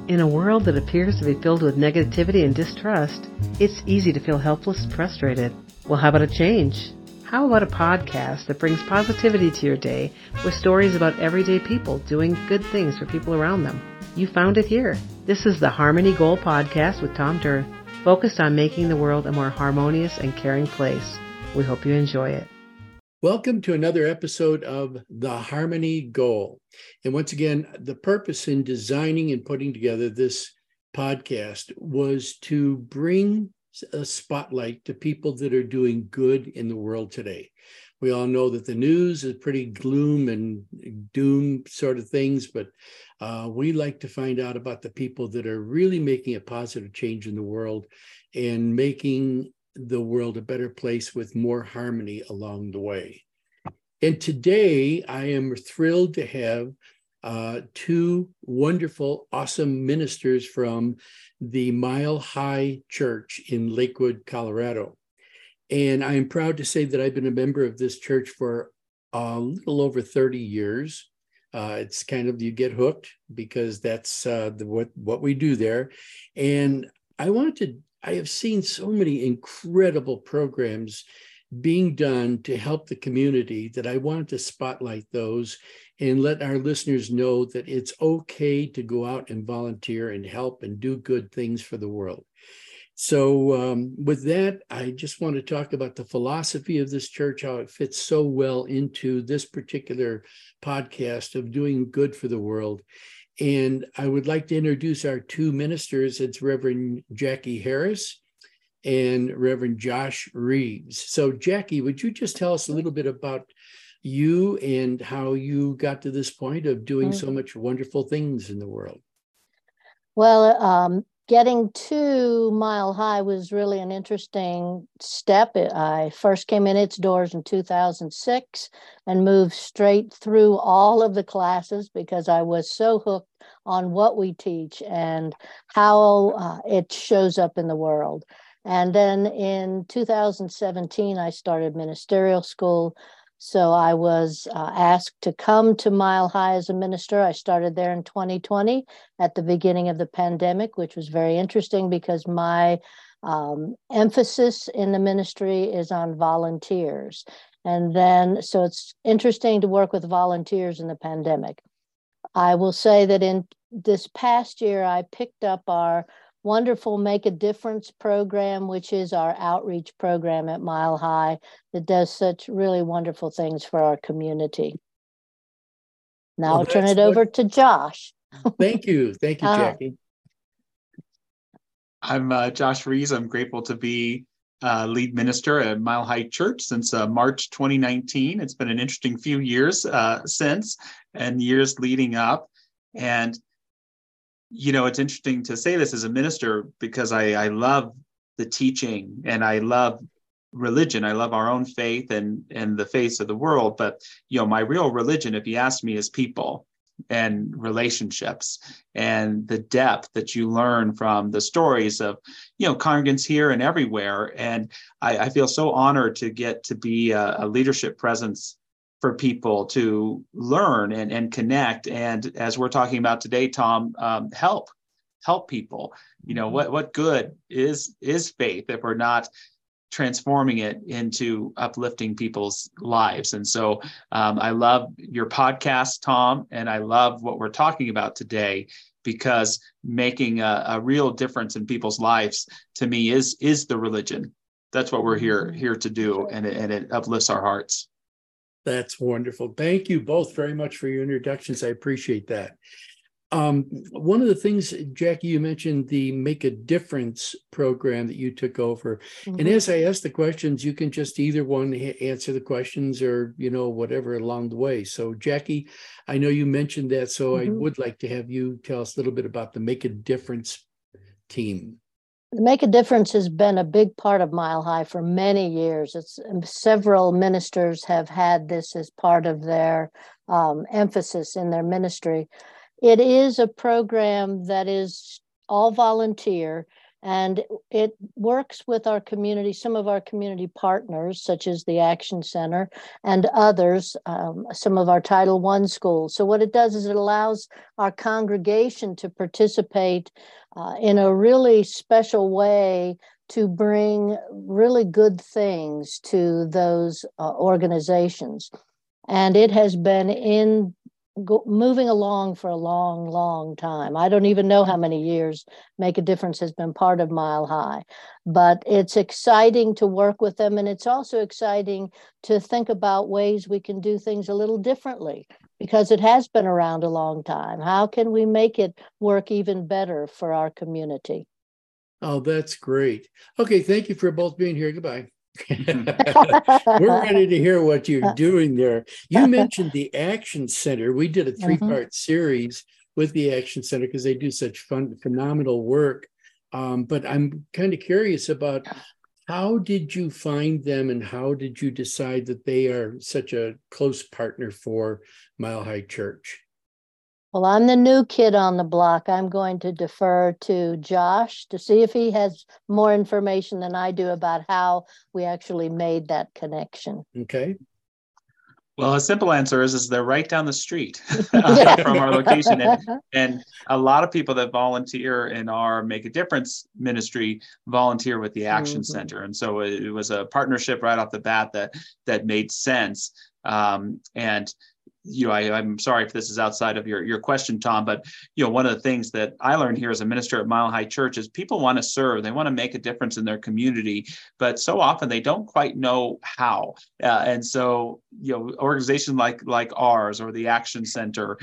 In a world that appears to be filled with negativity and distrust, it's easy to feel helpless and frustrated. Well, how about a change? How about a podcast that brings positivity to your day with stories about everyday people doing good things for people around them? You found it here. This is the Harmony Goal Podcast with Tom Durth, focused on making the world a more harmonious and caring place. We hope you enjoy it. Welcome to another episode of The Harmony Goal. And once again, the purpose in designing and putting together this podcast was to bring a spotlight to people that are doing good in the world today. We all know that the news is pretty gloom and doom sort of things, but we like to find out about the people that are really making a positive change in the world and making the world a better place with more harmony along the way. And today I am thrilled to have two wonderful, awesome ministers from the Mile High Church in Lakewood, Colorado. And I am proud to say that I've been a member of this church for a little over 30 years. It's kind of, you get hooked because that's what we do there. And I have seen so many incredible programs being done to help the community that I wanted to spotlight those and let our listeners know that it's okay to go out and volunteer and help and do good things for the world. So with that, I just want to talk about the philosophy of this church, how it fits so well into this particular podcast of doing good for the world. And I would like to introduce our two ministers. It's Reverend Jackie Harris and Reverend Josh Reeves. So Jackie, would you just tell us a little bit about you and how you got to this point of doing so much wonderful things in the world? Well, getting to Mile High was really an interesting step. I first came in its doors in 2006 and moved straight through all of the classes because I was so hooked on what we teach and how it shows up in the world. And then in 2017, I started ministerial school. So I was asked to come to Mile High as a minister. I started there in 2020 at the beginning of the pandemic, which was very interesting because my emphasis in the ministry is on volunteers. And then, so it's interesting to work with volunteers in the pandemic. I will say that in this past year, I picked up our wonderful Make a Difference program, which is our outreach program at Mile High that does such really wonderful things for our community. Now I'll turn it over to Josh. Thank you. Thank you, Jackie. I'm Josh Reeves. I'm grateful to be lead minister at Mile High Church since March 2019. It's been an interesting few years since and years leading up. And you know, it's interesting to say this as a minister because I love the teaching and I love religion. I love our own faith and the faith of the world. But, you know, my real religion, if you ask me, is people and relationships and the depth that you learn from the stories of, you know, congregants here and everywhere. And I feel so honored to get to be a leadership presence for people to learn and connect. And as we're talking about today, Tom, help people. You know, what good is faith if we're not transforming it into uplifting people's lives? And so I love your podcast, Tom, and I love what we're talking about today because making a real difference in people's lives to me is the religion. That's what we're here to do, and it uplifts our hearts. That's wonderful. Thank you both very much for your introductions. I appreciate that. One of the things, Jackie, you mentioned the Make a Difference program that you took over. Mm-hmm. And as I ask the questions, you can just either one answer the questions or, you know, whatever along the way. So Jackie, I know you mentioned that, so I would like to have you tell us a little bit about the Make a Difference team. Make a Difference has been a big part of Mile High for many years. Several ministers have had this as part of their emphasis in their ministry. It is a program that is all volunteer, And it works with our community, some of our community partners, such as the Action Center and others, some of our Title I schools. So what it does is it allows our congregation to participate in a really special way to bring really good things to those organizations. And it has been moving along for a long, long time. I don't even know how many years Make a Difference has been part of Mile High, but it's exciting to work with them. And it's also exciting to think about ways we can do things a little differently, because it has been around a long time. How can we make it work even better for our community? Oh, that's great. Okay, thank you for both being here. Goodbye. We're ready to hear what you're doing there. You mentioned the Action Center. We did a 3-part series with the Action Center because they do such phenomenal work. But I'm kind of curious about, how did you find them and how did you decide that they are such a close partner for Mile High Church? Well, I'm the new kid on the block. I'm going to defer to Josh to see if he has more information than I do about how we actually made that connection. Okay. Well, a simple answer is they're right down the street from our location. And a lot of people that volunteer in our Make a Difference ministry volunteer with the Action Center. And so it was a partnership right off the bat that made sense. And I'm sorry if this is outside of your question, Tom, but one of the things that I learned here as a minister at Mile High Church is people want to serve, they want to make a difference in their community, but so often they don't quite know how. And so, organizations like ours or the Action Center,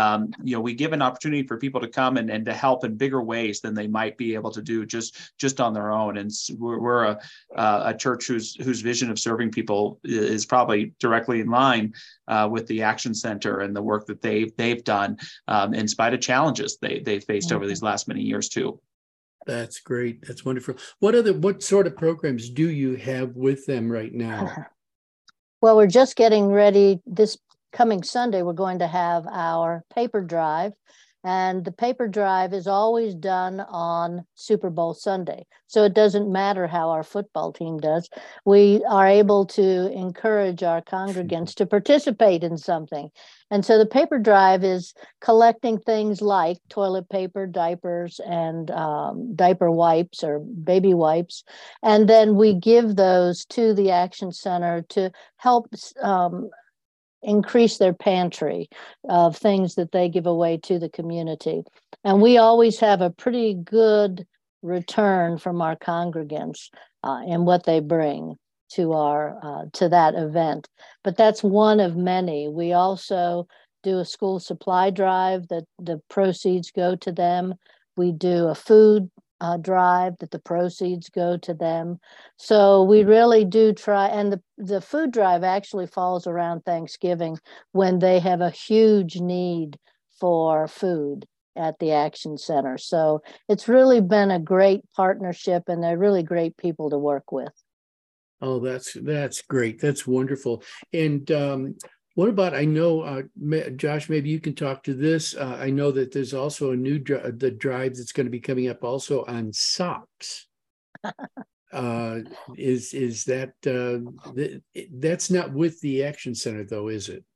we give an opportunity for people to come and to help in bigger ways than they might be able to do just on their own. And we're a church whose vision of serving people is probably directly in line with the Action Center and the work that they've done in spite of challenges they've faced over these last many years too. That's great. That's wonderful. What sort of programs do you have with them right now? Well, we're just getting ready. This coming Sunday, we're going to have our paper drive. And the paper drive is always done on Super Bowl Sunday. So it doesn't matter how our football team does. We are able to encourage our congregants to participate in something. And so the paper drive is collecting things like toilet paper, diapers, and diaper wipes or baby wipes. And then we give those to the Action Center to help increase their pantry of things that they give away to the community. And we always have a pretty good return from our congregants in what they bring to that event. But that's one of many. We also do a school supply drive that the proceeds go to them. We do a food drive that the proceeds go to them. So we really do try, and the food drive actually falls around Thanksgiving when they have a huge need for food at the Action Center. So it's really been a great partnership, and they're really great people to work with. Oh, that's great. That's wonderful. And what about, I know, Josh, maybe you can talk to this. I know that there's also the drive that's going to be coming up also on socks. Is that, that's not with the Action Center though, is it?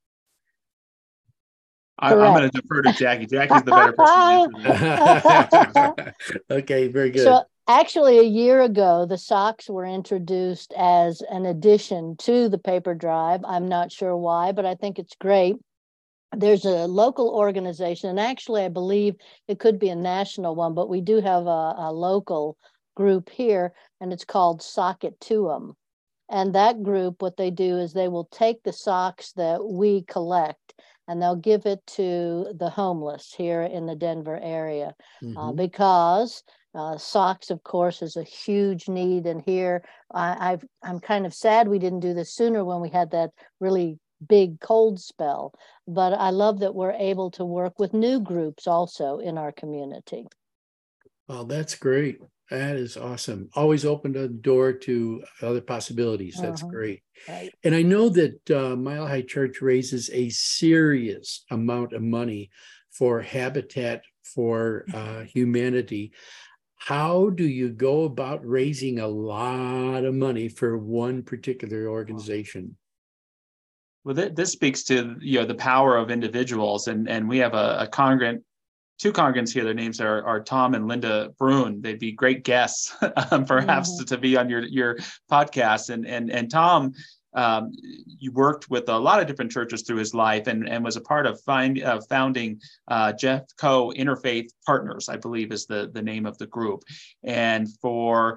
I'm going to defer to Jackie. Jackie's the better person to answer that. Okay, very good. So actually, a year ago, the socks were introduced as an addition to the paper drive. I'm not sure why, but I think it's great. There's a local organization, and actually, I believe it could be a national one, but we do have a local group here, and it's called Sock It To 'Em. And that group, what they do is they will take the socks that we collect, and they'll give it to the homeless here in the Denver area because socks, of course, is a huge need. And here, I'm kind of sad we didn't do this sooner when we had that really big cold spell. But I love that we're able to work with new groups also in our community. Well, that's great. That is awesome. Always open the door to other possibilities. That's great. Right. And I know that Mile High Church raises a serious amount of money for Habitat for Humanity. how do you go about raising a lot of money for one particular organization? Well, this speaks to the power of individuals, and we have a congregant, two congregants here. Their names are Tom and Linda Bruin. They'd be great guests, perhaps, to be on your podcast. And Tom, you worked with a lot of different churches through his life, and was a part of founding Jeffco Interfaith Partners, I believe is the name of the group. And for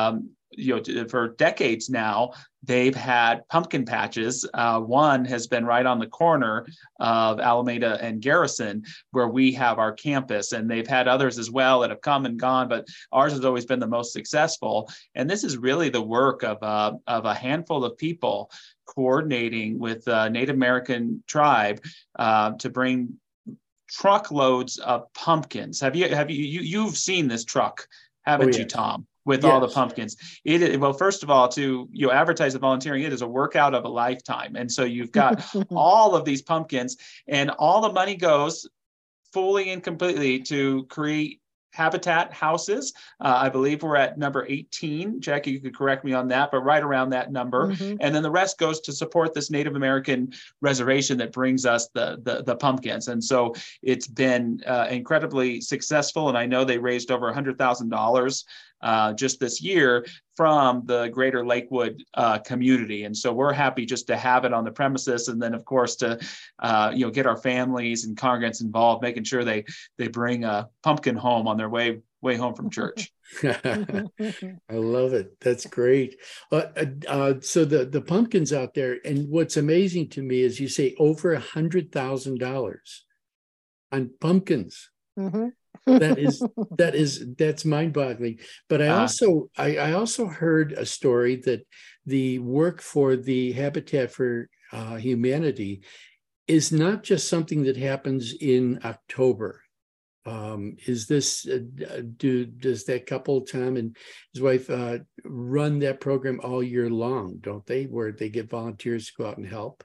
decades now, they've had pumpkin patches. One has been right on the corner of Alameda and Garrison, where we have our campus, and they've had others as well that have come and gone, but ours has always been the most successful. And this is really the work of a handful of people coordinating with a Native American tribe to bring truckloads of pumpkins. You've seen this truck, haven't you, Tom? With all the pumpkins. Well, first of all, to advertise the volunteering, it is a workout of a lifetime. And so you've got all of these pumpkins, and all the money goes fully and completely to create habitat houses. I believe we're at number 18. Jackie, you could correct me on that, but right around that number. Mm-hmm. And then the rest goes to support this Native American reservation that brings us the pumpkins. And so it's been incredibly successful. And I know they raised over $100,000 just this year from the greater Lakewood community. And so we're happy just to have it on the premises. And then, of course, to get our families and congregants involved, making sure they bring a pumpkin home on their way home from church. I love it. That's great. So the pumpkins out there, and what's amazing to me is you say over $100,000 on pumpkins. Mm-hmm. That's mind-boggling. But I also heard a story that the work for the Habitat for Humanity is not just something that happens in October. Is this does that couple, Tom and his wife, run that program all year long, don't they, where they get volunteers to go out and help?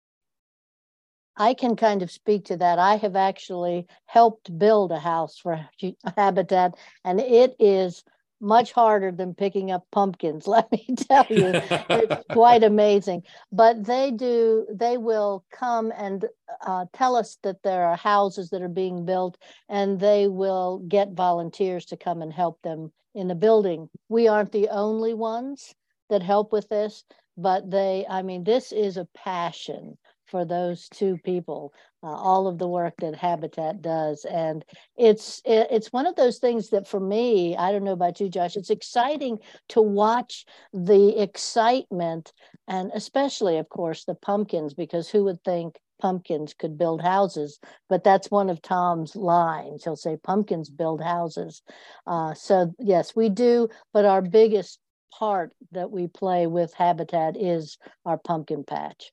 I can kind of speak to that. I have actually helped build a house for Habitat, and it is much harder than picking up pumpkins, let me tell you. It's quite amazing. But they will come and tell us that there are houses that are being built, and they will get volunteers to come and help them in the building. We aren't the only ones that help with this, but this is a passion for those two people, all of the work that Habitat does. And it's one of those things that for me, I don't know about you, Josh, it's exciting to watch the excitement, and especially, of course, the pumpkins, because who would think pumpkins could build houses? But that's one of Tom's lines. He'll say, pumpkins build houses. So yes, we do, but our biggest part that we play with Habitat is our pumpkin patch.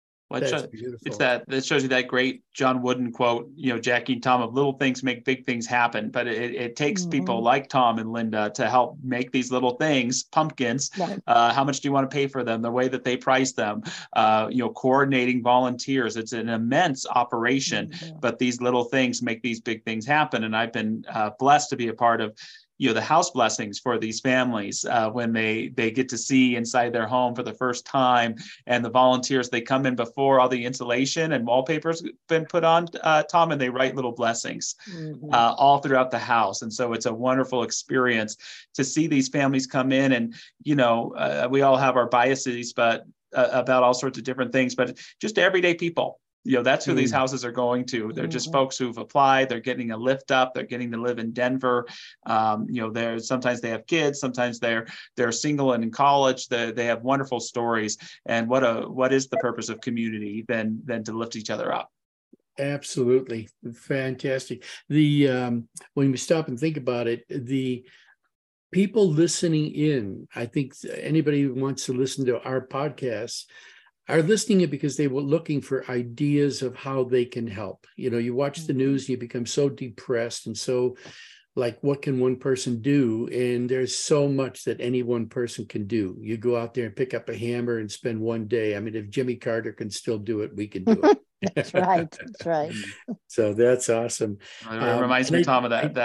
That shows you that great John Wooden quote, Jackie and Tom, of little things make big things happen. But it takes people like Tom and Linda to help make these little things, pumpkins. Right. How much do you want to pay for them? The way that they price them, coordinating volunteers. It's an immense operation, but these little things make these big things happen. And I've been blessed to be a part of the house blessings for these families when they get to see inside their home for the first time, and the volunteers, they come in before all the insulation and wallpaper's been put on, Tom, and they write little blessings all throughout the house. And so it's a wonderful experience to see these families come in, and we all have our biases, but about all sorts of different things, but just everyday people. That's who these houses are going to. They're just folks who've applied. They're getting a lift up. They're getting to live in Denver. Sometimes they have kids. Sometimes they're single and in college. They have wonderful stories. And what is the purpose of community than to lift each other up? Absolutely. Fantastic. When we stop and think about it, the people listening in, I think anybody who wants to listen to our podcasts are listening it because they were looking for ideas of how they can help. You watch the news and you become so depressed and so like, what can one person do? And there's so much that any one person can do. You go out there and pick up a hammer and spend one day. I mean, if Jimmy Carter can still do it, we can do it. That's right. So that's awesome. It reminds me, Tom, of that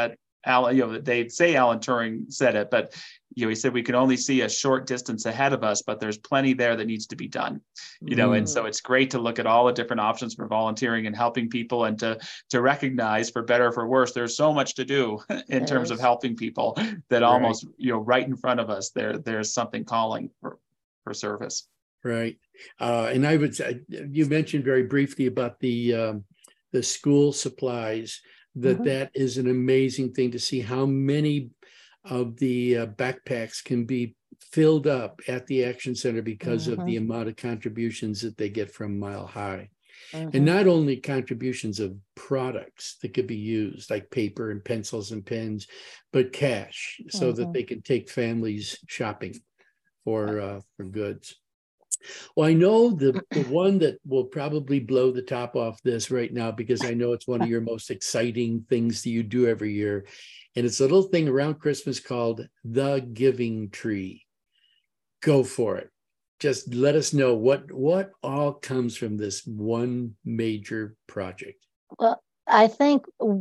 Alan, they say Alan Turing said it, but he said we can only see a short distance ahead of us, but there's plenty there that needs to be done. And so it's great to look at all the different options for volunteering and helping people, and to recognize, for better or for worse, there's so much to do in terms of helping people that almost right in front of us there's something calling for service. Right. And I would say, you mentioned very briefly about the school supplies, that is an amazing thing to see how many of the backpacks can be filled up at the Action Center because of the amount of contributions that they get from Mile High. And not only contributions of products that could be used, like paper and pencils and pens, but cash, so that they can take families shopping for goods. Well, I know the one that will probably blow the top off this right now, because I know it's one of your most exciting things that you do every year. And it's a little thing around Christmas called the Giving Tree. Go for it. Just let us know what all comes from this one major project. Well, I think,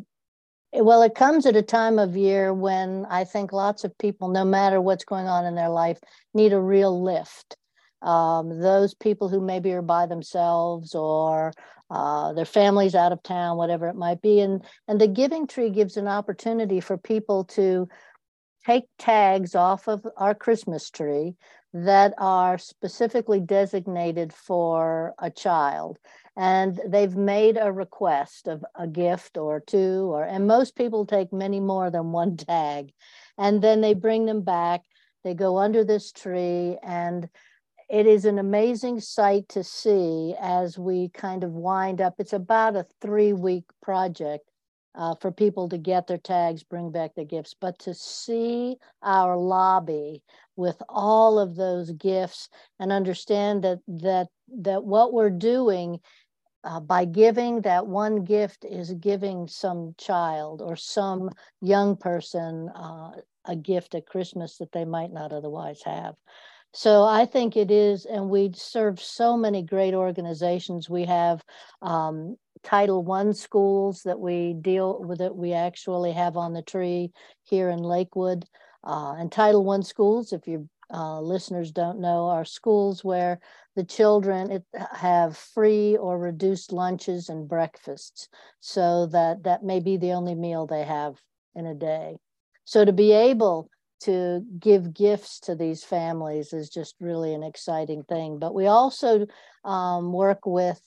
it comes at a time of year when I think lots of people, no matter what's going on in their life, need a real lift. Those people who maybe are by themselves, or their family's out of town, whatever it might be. And the Giving Tree gives an opportunity for people to take tags off of our Christmas tree that are specifically designated for a child. And they've made a request of a gift or two, and most people take many more than one tag. And then they bring them back, they go under this tree, and it is an amazing sight to see as we kind of wind up. It's about a 3-week project for people to get their tags, bring back their gifts, but to see our lobby with all of those gifts, and understand that what we're doing by giving that one gift is giving some child or some young person a gift at Christmas that they might not otherwise have. So I think it is, and we serve so many great organizations. We have Title I schools that we deal with, that we actually have on the tree here in Lakewood. And Title I schools, if your listeners don't know, are schools where the children have free or reduced lunches and breakfasts, so that may be the only meal they have in a day. So to be able to give gifts to these families is just really an exciting thing. But we also work with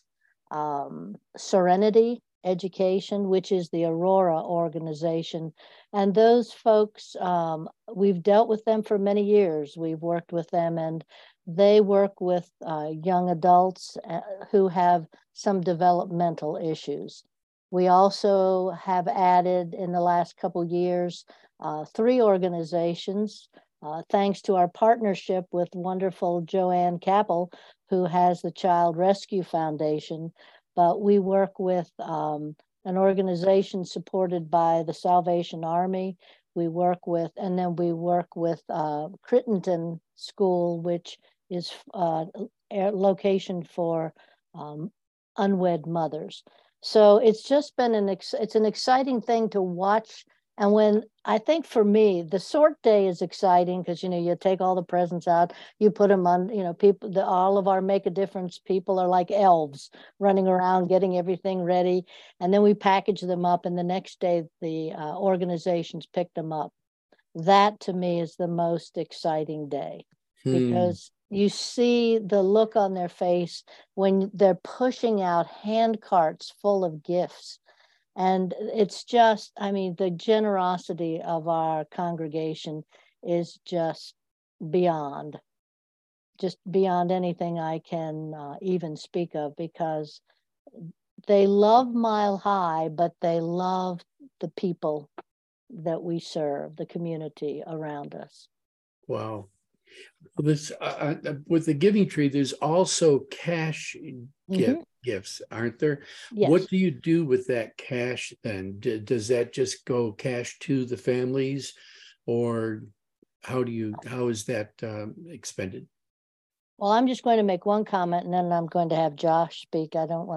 Serenity Education, which is the Aurora organization. And those folks, we've dealt with them for many years. We've worked with them, and they work with young adults who have some developmental issues. We also have added in the last couple years 3 organizations, thanks to our partnership with wonderful Joanne Capel, who has the Child Rescue Foundation. But we work with an organization supported by the Salvation Army. We work with Crittenton School, which is a location for unwed mothers. So it's just been it's an exciting thing to watch. And when, I think for me, the sort day is exciting because, you take all the presents out, you put them on, people, all of our Make a Difference people are like elves running around, getting everything ready. And then we package them up, and the next day the organizations pick them up. That to me is the most exciting day, because you see the look on their face when they're pushing out hand carts full of gifts. And it's just, the generosity of our congregation is just beyond anything I can even speak of, because they love Mile High, but they love the people that we serve, the community around us. Wow. This with the Giving Tree, there's also cash gifts, aren't there? Yes. What do you do with that cash then? Does that just go cash to the families, or how is that expended? Well, I'm just going to make one comment, and then I'm going to have Josh speak. I don't want to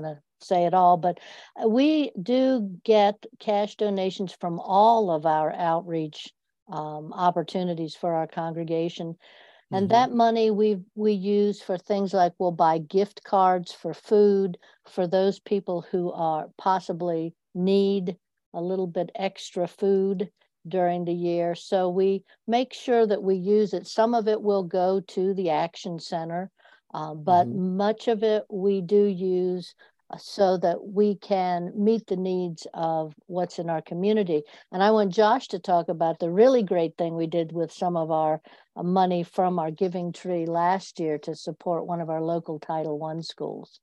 say it all, but we do get cash donations from all of our outreach opportunities for our congregation. And that money we use for things like we'll buy gift cards for food for those people who are possibly need a little bit extra food during the year. So we make sure that we use it. Some of it will go to the Action Center, but much of it we do use so that we can meet the needs of what's in our community. And I want Josh to talk about the really great thing we did with some of our money from our Giving Tree last year to support one of our local Title I schools.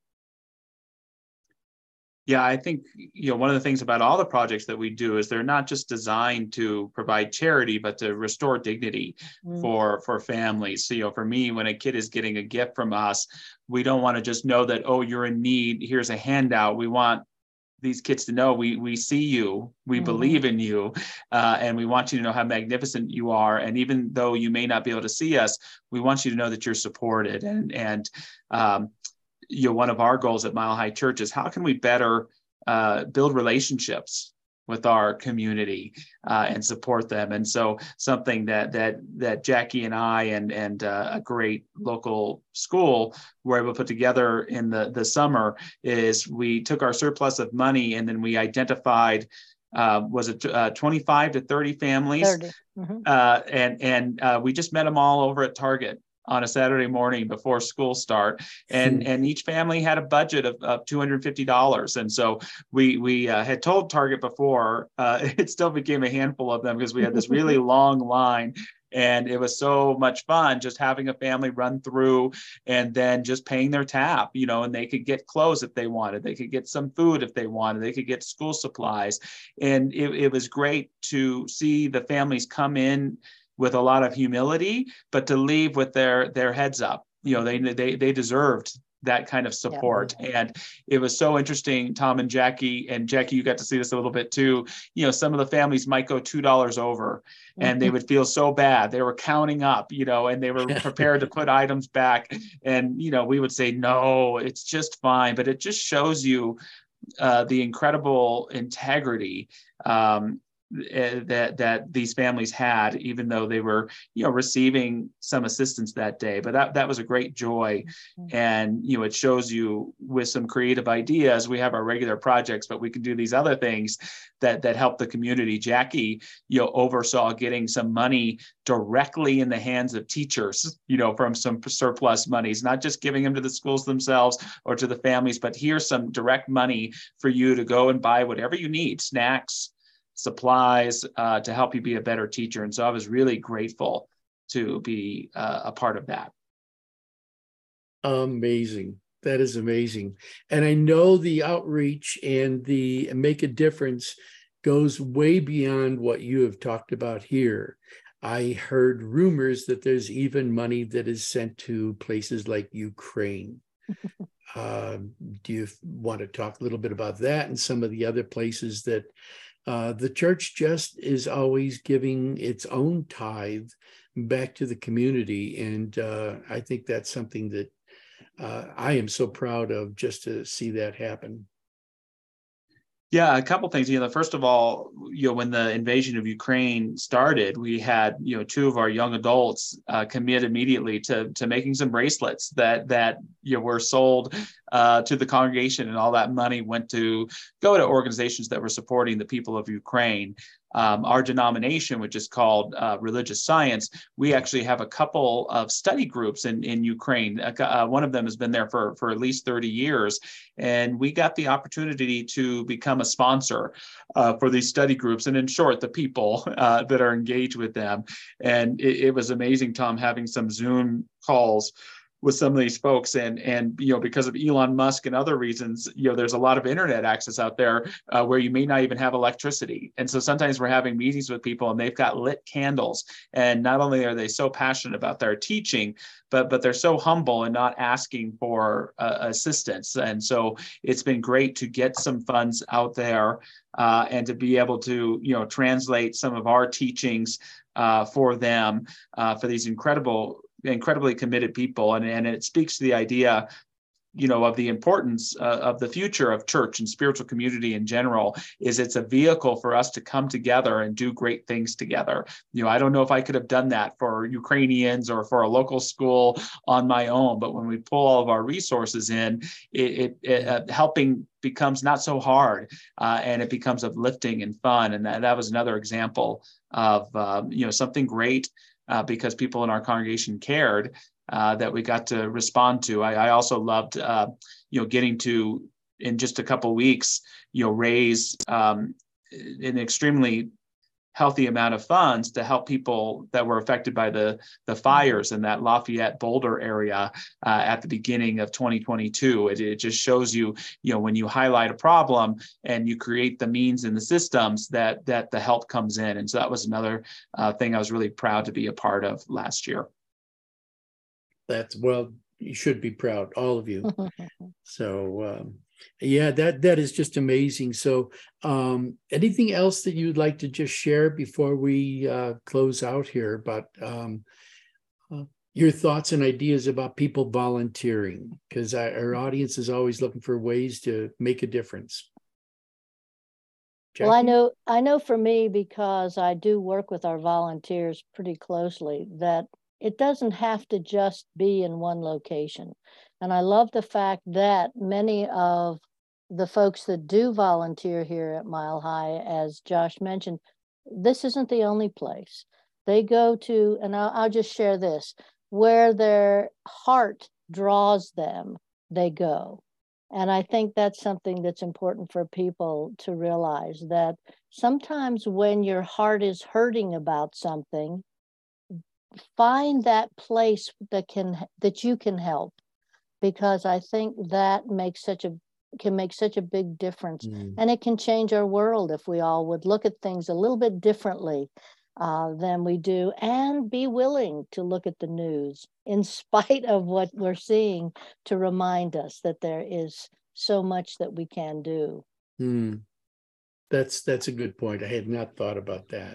Yeah, I think, one of the things about all the projects that we do is they're not just designed to provide charity, but to restore dignity for families. So, for me, when a kid is getting a gift from us, we don't want to just know that, oh, you're in need, here's a handout. We want these kids to know we see you, we believe in you, and we want you to know how magnificent you are. And even though you may not be able to see us, we want you to know that you're supported. And one of our goals at Mile High Church is how can we better build relationships with our community and support them. And so something that Jackie and I and a great local school were able to put together in the summer is we took our surplus of money and then we identified was it 25 to 30 families? 30. And we just met them all over at Target on a Saturday morning before school start. And each family had a budget of $250. And so we had told Target before, it still became a handful of them because we had this really long line. And it was so much fun just having a family run through and then just paying their tab, and they could get clothes if they wanted. They could get some food if they wanted. They could get school supplies. And it was great to see the families come in with a lot of humility, but to leave with their heads up. They deserved that kind of support. Yeah. And it was so interesting, Tom and Jackie, you got to see this a little bit too. Some of the families might go $2 over and they would feel so bad. They were counting up, and they were prepared to put items back. And, we would say, no, it's just fine. But it just shows you the incredible integrity that these families had, even though they were, receiving some assistance that day. But that was a great joy. And, it shows you with some creative ideas, we have our regular projects, but we can do these other things that help the community. Jackie, oversaw getting some money directly in the hands of teachers, from some surplus monies, not just giving them to the schools themselves or to the families, but here's some direct money for you to go and buy whatever you need, snacks, supplies, to help you be a better teacher. And so I was really grateful to be a part of that. Amazing. That is amazing. And I know the outreach and the make a difference goes way beyond what you have talked about here. I heard rumors that there's even money that is sent to places like Ukraine. Do you want to talk a little bit about that and some of the other places that the church just is always giving its own tithe back to the community? And I think that's something that I am so proud of, just to see that happen. Yeah, a couple things. First of all, when the invasion of Ukraine started, we had, two of our young adults commit immediately to making some bracelets that were sold to the congregation, and all that money went to go to organizations that were supporting the people of Ukraine. Our denomination, which is called Religious Science, we actually have a couple of study groups in Ukraine. One of them has been there for at least 30 years. And we got the opportunity to become a sponsor for these study groups. And in short, the people that are engaged with them. And it was amazing, Tom, having some Zoom calls with some of these folks, and because of Elon Musk and other reasons, there's a lot of internet access out there where you may not even have electricity. And so sometimes we're having meetings with people and they've got lit candles. And not only are they so passionate about their teaching, but they're so humble and not asking for assistance. And so it's been great to get some funds out there and to be able to, translate some of our teachings for them, for these incredibly committed people. And it speaks to the idea of the importance of the future of church and spiritual community in general is it's a vehicle for us to come together and do great things together. I don't know if I could have done that for Ukrainians or for a local school on my own, but when we pull all of our resources in, it helping becomes not so hard, and it becomes uplifting and fun. And that was another example of something great because people in our congregation cared. That we got to respond to. I also loved, getting to, in just a couple of weeks, raise an extremely healthy amount of funds to help people that were affected by the fires in that Lafayette Boulder area at the beginning of 2022. It just shows you, when you highlight a problem and you create the means and the systems that the help comes in. And so that was another thing I was really proud to be a part of last year. You should be proud, all of you. So, that is just amazing. So, anything else that you'd like to just share before we close out here about your thoughts and ideas about people volunteering? Because our audience is always looking for ways to make a difference. Jackie? Well, I know for me, because I do work with our volunteers pretty closely, that it doesn't have to just be in one location. And I love the fact that many of the folks that do volunteer here at Mile High, as Josh mentioned, this isn't the only place. They go to, and I'll just share this, where their heart draws them, they go. And I think that's something that's important for people to realize, that sometimes when your heart is hurting about something, find that place that you can help, because I think that can make such a big difference. And it can change our world if we all would look at things a little bit differently than we do, and be willing to look at the news in spite of what we're seeing, to remind us that there is so much that we can do. That's a good point. I had not thought about that.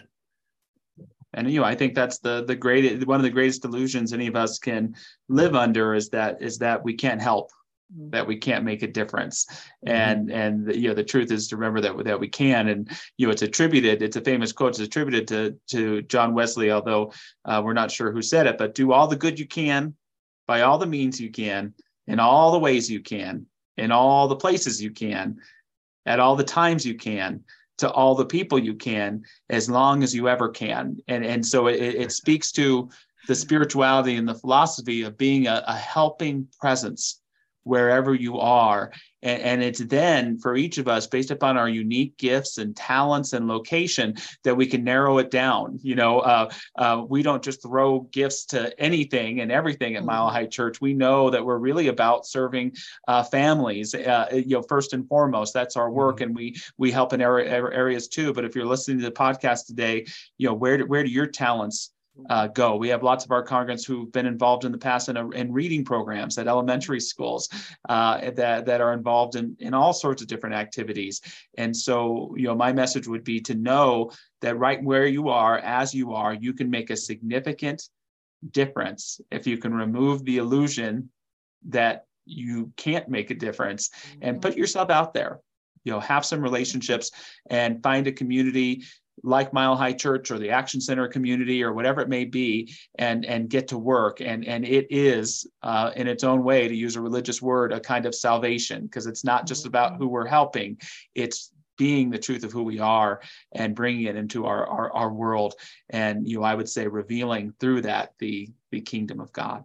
And I think that's one of the greatest delusions any of us can live under is that we can't help, that we can't make a difference. And the truth is to remember that we can. And it's a famous quote, it's attributed to John Wesley, although we're not sure who said it, but do all the good you can by all the means you can, in all the ways you can, in all the places you can, at all the times you can, to all the people you can, as long as you ever can. And so it speaks to the spirituality and the philosophy of being a helping presence wherever you are. And it's then for each of us, based upon our unique gifts and talents and location, that we can narrow it down. We don't just throw gifts to anything and everything at Mile High Church. We know that we're really about serving families, first and foremost. That's our work, and we help in areas too. But if you're listening to the podcast today, where do your talents go? We have lots of our congregants who've been involved in the past in reading programs at elementary schools that are involved in all sorts of different activities. And so, my message would be to know that right where you are, as you are, you can make a significant difference if you can remove the illusion that you can't make a difference and put yourself out there. Have some relationships and find a community like Mile High Church or the Action Center community or whatever it may be, and get to work. And it is, in its own way, to use a religious word, a kind of salvation, because it's not just about who we're helping. It's being the truth of who we are and bringing it into our world. And, I would say revealing through that the kingdom of God.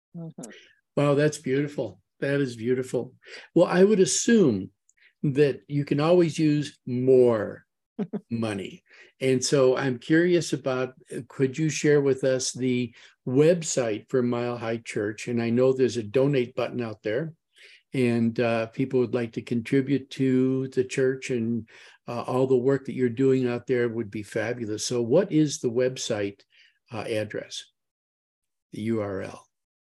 Wow, that's beautiful. That is beautiful. Well, I would assume that you can always use more money. And so I'm curious about, could you share with us the website for Mile High Church? And I know there's a donate button out there, and people would like to contribute to the church, and all the work that you're doing out there would be fabulous. So what is the website address, the URL?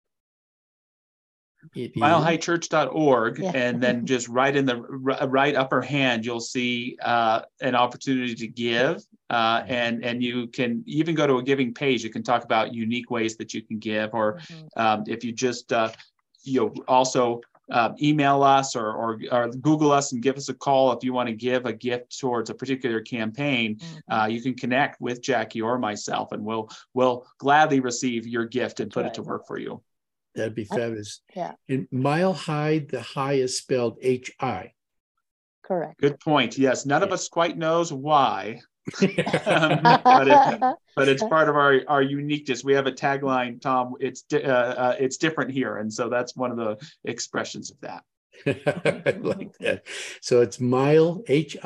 milehighchurch.org. Yeah. And then just right in the right upper hand, you'll see an opportunity to give. And you can even go to a giving page. You can talk about unique ways that you can give, or if you just, also email us or Google us and give us a call if you want to give a gift towards a particular campaign. You can connect with Jackie or myself, and we'll gladly receive your gift and put it to work for you. That'd be fabulous. Yeah. And Mile High, the high is spelled H-I. Correct. Good point. Yes, none of us quite knows why, but it's part of our uniqueness. We have a tagline, Tom. It's different here, and so that's one of the expressions of that. I like that. So it's Mile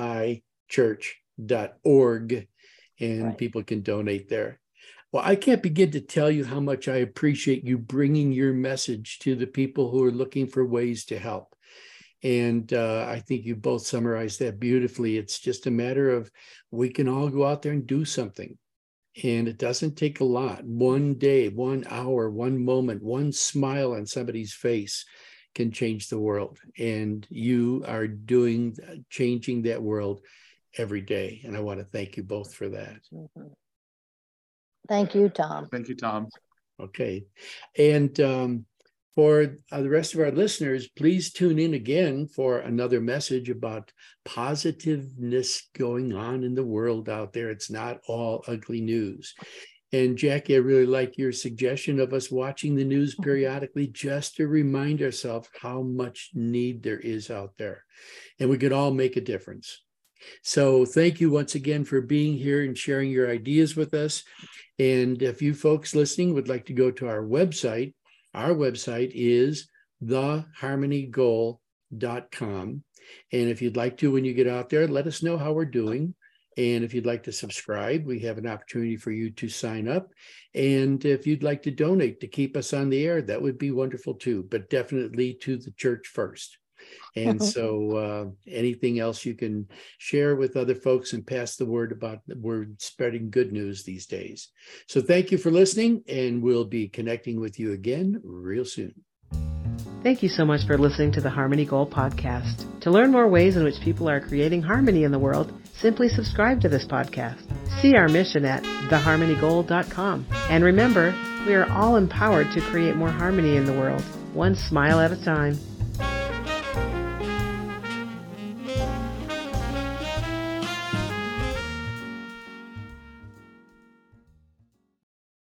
Church.org, and people can donate there. Well, I can't begin to tell you how much I appreciate you bringing your message to the people who are looking for ways to help. And I think you both summarized that beautifully. It's just a matter of we can all go out there and do something. And it doesn't take a lot. One day, 1 hour, one moment, one smile on somebody's face can change the world. And you are changing that world every day. And I want to thank you both for that. Thank you, Tom. Thank you, Tom. Okay. And for the rest of our listeners, please tune in again for another message about positiveness going on in the world out there. It's not all ugly news. And Jackie, I really like your suggestion of us watching the news periodically just to remind ourselves how much need there is out there. And we could all make a difference. So thank you once again for being here and sharing your ideas with us. And if you folks listening would like to go to our website is theharmonygoal.com. And if you'd like to, when you get out there, let us know how we're doing. And if you'd like to subscribe, we have an opportunity for you to sign up. And if you'd like to donate to keep us on the air, that would be wonderful too, but definitely to the church first. And so anything else you can share with other folks and pass the word about we're spreading good news these days. So thank you for listening, and we'll be connecting with you again real soon. Thank you so much for listening to the Harmony Goal podcast. To learn more ways in which people are creating harmony in the world, simply subscribe to this podcast. See our mission at theharmonygoal.com. And remember, we are all empowered to create more harmony in the world, one smile at a time.